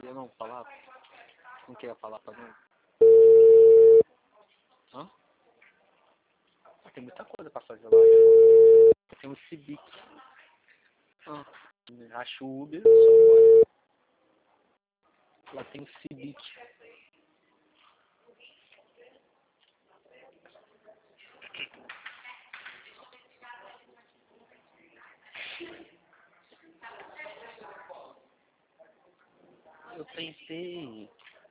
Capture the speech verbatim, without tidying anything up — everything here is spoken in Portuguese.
falou não falar? Não queria falar pra mim? Hã? Ah, tem muita coisa pra fazer lá. Tem um Civic. Ah, acho o Uber, só agora. Lá tem um Civic. Eu tentei